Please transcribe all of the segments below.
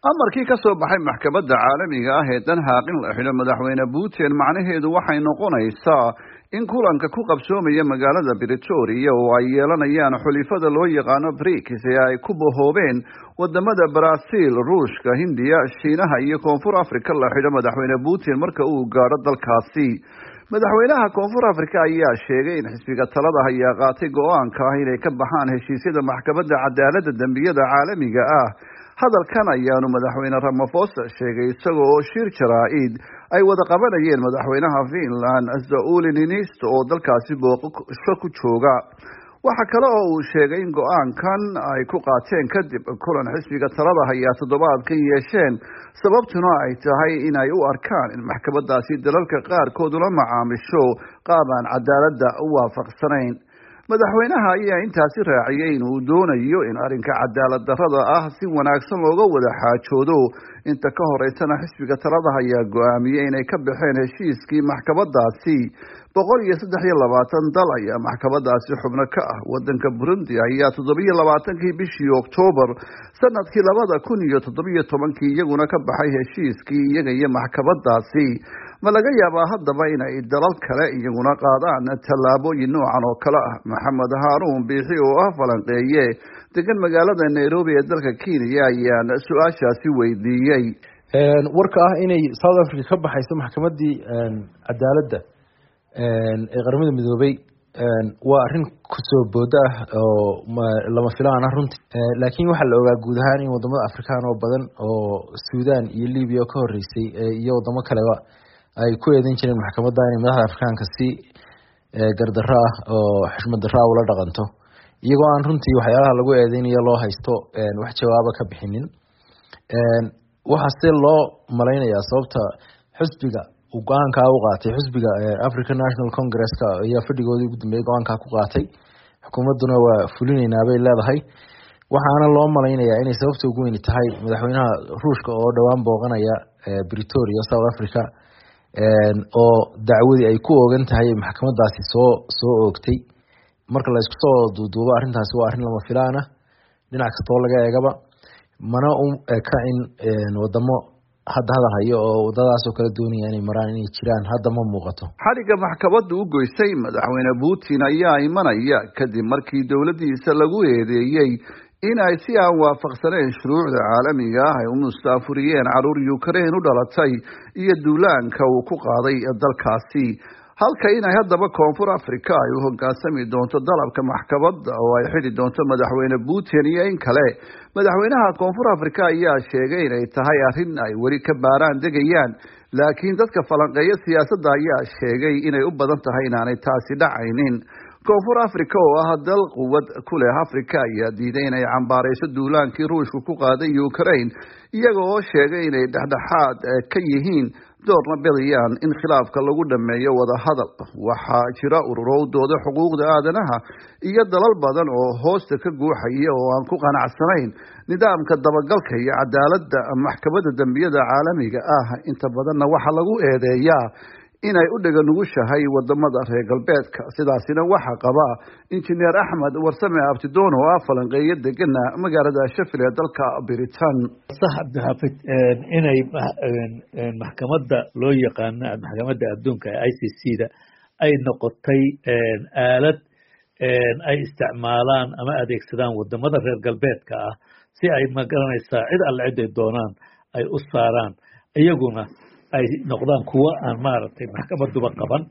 amarkii ka soo baxay maxkamadda caalamiga ah ee Den Haag in la xidho madaxweyne Putin macnaheedu waxay noqonaysaa in kulanka ku qabsoomaya magaalada Pretoria oo ay yeelanayaan xulifada loo yaqaano BRICS ee ay ku bohoobeen wadamada Brazil, Ruushka, Hindiya, Shiinaha iyo Koonfur Afrika la xidho madaxweyne Putin marka uu gaaro dalkaasi. madaxweynaha Koonfur Afrika ayaa sheegay in xisbiga talada ayaa qaatay go'aanka ah inay ka baxaan heshiisyada maxkamadda cadaaladda dambiyada caalamiga ah. hadalkan ayaanu madaxweyne Ramaphosa sheegay isagoo oo shir jaraa'id ay wada qabanayeen madaxweynaha Finland Sauli Niinisto oo dalkaasi booqasho ku jooga. waxa kale oo uu sheegay in go'aankan ay ku qaateen kadib kulan xisbiga talada ayaa toddobaadkan yeesheen, sababtuna ay tahay in ay u arkaan in maxkamadaasi dalalka qaarkood ula macaamisho qaab aan cadaaladda u waafaqsanayn. madaxweynaha ayaa intaasi raaciyay in uu doonayo in arrinka cadaalad darrada ah si wanaagsan looga wada xaajoodo. inta ka horeysana xisbiga talada ayaa go'aamiyey inay ka baxeen heshiiskii maxkamadaasi. 123 dal ayaa maxkamadaasi xubno ka ah. wadanka Burundi ayaa 27kii bishii Oktoobar sanadkii 2017 iyaguna ka baxay heshiiskii iyaga iyo maxkamadaasi. ma laga yaabaa haddaba inay dalal kale iyaguna qaadaan tallaabooyin noocan oo kale ah? Maxamed Haruun Biixi oo ah falanqeeye degan magaalada Nairobi ee dalka Kenya ayaan su-aashaasi weydiiyey. warka ah inay South Africa ka baxayso maxkamadii cadaaladda ee qaramada midoobay waa arrin ku soo booda oo lama filaan ah runtii, laakiin waxa la ogaa guud ahaan in wadamada Afrikaan oo badan oo Suudaan iyo Liibiya ka horeysay iyo wadamo kaleba ay ku eedan jireen maxkamadda inay madaxda Afrikaanka si gardarro ah oo xushmad darro ula dhaqanto, iyagoo aan runtii waxyaalaha lagu eedeynayo loo haysto wax jawaabo ka bixinin. waxaa loo malaynayaa sababta xisbiga uu go'aanka u qaatay, xisbiga African National Congress ayaa fadhigoodii ugu dambeeyay go'aanka ku qaatay, xukuumadduna waa fulinaynaa bay leedahay. waxaana loo malaynayaa inay sababta ugu weyn tahay madaxweynaha Ruushka oo dhawaan booqanaya Pretoria, South Africa, oo dacwadii ay ku oogan tahay maxkamadaasi soo oogtay. marka la isku soo duuduubo arrintaasi waa arrin lama filaan ah dhinac kasta oo laga eegaba, mana ka in wadamo hadda hadal hayo oo wadadaas oo kala doonaya inay maraan inay jiraan hadda ma muuqato. xadhigga maxkamaddu u goysay madaxweyne Putin ayaa imanaya kadib markii dowladdiisa lagu eedeeyey in ay si aan waafaqsanayn shuruucda caalamiga ah ay u mustaafuriyeen caruur Ukraine u dhalatay iyo duulaanka uu ku qaaday dalkaasi. halka inay haddaba Koonfur Afrika ay u hoggaansami doonto dalabka maxkamadda oo ay xidhi doonto madaxweyne Putin iyo in kale. madaxweynaha Koonfur Afrika ayaa sheegay inay tahay arrin ay weli ka baaraan degayaan, laakiin dadka falanqeeya siyaasadda ayaa sheegay inay u badan tahay inaanay taasi dhacaynin. Koonfur Afrika oo ah dal quwad ku leh Afrika ayaa diiday inay cambaarayso duulaankii Ruushku ku qaaday Ukraine, iyaga oo sheegay inay dhexdhexaad ka yihiin doorna bidayaan in khilaafka lagu dhameeyo wada hadal. waxaa jira ururowdooda xuquuqda aadanaha iyo dalal badan oo hoosta ka guuxaya oo aan ku qanacsanayn nidaamka dabagalka iyo cadaaladda maxkamadda dambiyada caalamiga ah. inta badanna waxaa lagu eedeeyaa inay u dhaga nugushahay wadamada reer galbeedka. sidaasina waxaa qaba injineer Axmed Warsame Abtidoon oo ah falanqeeye degana magaalada Sheffield ee dalka Britain. sax Abdixaafid inay maxkamadda loo yaqaan maxkamadda adduunka ee ICC-da ay noqotay aalad ay isticmaalaan ama adeegsadaan wadamada reer galbeedka ah si ay magaranaysaa cid alle cid ay doonaan ay u saaraan, iyaguna ay noqdaan kuwa aan maaragtay maxkamaduba qaban.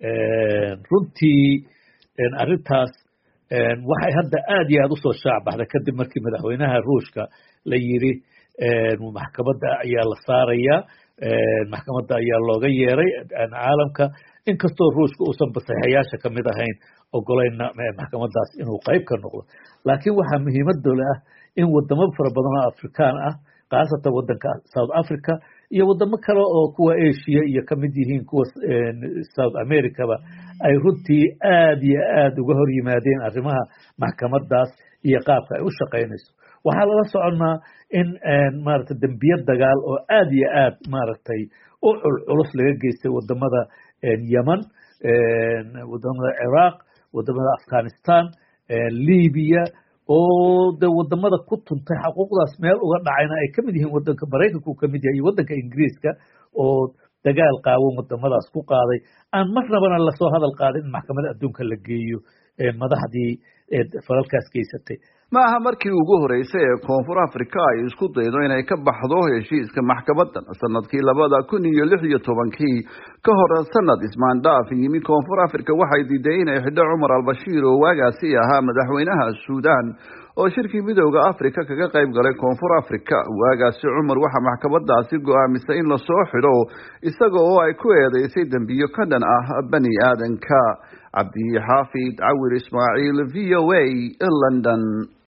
runtii arrintaas waxay hadda aad iyo aad usoo shaac baxday kadib markii madaxweynaha Ruushka la yiri maxkamadda ayaa la saarayaa, maxkamadda ayaa looga yeeray caalamka, inkastoo Ruushka uusan basaxayaasha ka mid ahayn ogolayna maxkamadaas inuu qayb ka noqdo. laakiin waxaa muhiimadda leh in wadamo fara badan oo Afrikaan ah, khaasatan wadanka South Africa iyo wadamo kale oo kuwa Asia iyo kamid yihiin kuwa South America-ba ay runtii aad iyo aad uga hor yimaadeen arrimaha maxkamadaas iyo qaabka ay u shaqeynayso. waxaa lala soconaa in maaragtay dambiyo dagaal oo aad iyo aad maaragtay u culus laga geystay wadamada Yemen, wadamada Iraq, wadamada Afghanistan, Liibiya, oo de wadamada ku tuntay xuquuqdaas meel uga dhacayna ay kamid yihiin wadanka Mareykanka uu kamid yahay iyo wadanka Ingiriiska oo dagaal qaawan wadamadaas ku qaaday aan marnabana la soo hadal qaadin in maxkamadda adduunka la geeyo madaxdii falalkaas geysatay. ma aha markii ugu horeysay ee Koonfur Afrika ay isku daydo inay ka baxdo heshiiska maxkamaddan. sanadkii 2016 ka hor sanad ismaandhaaf yimi Koonfur Afrika waxay diiday inay xidho Cumar al-Bashir oo waagaasi ahaa madaxweynaha Suudaan oo shirkii midowga Afrika kaga qayb galay Koonfur Afrika. waagaasi Cumar waxa maxkamadaasi go'aamisay in la soo xidho isaga oo ay ku eedeysay dambiyo ka dhan ah bani aadanka. Cabdi Xaafid Cawir Ismaaciil VOA London.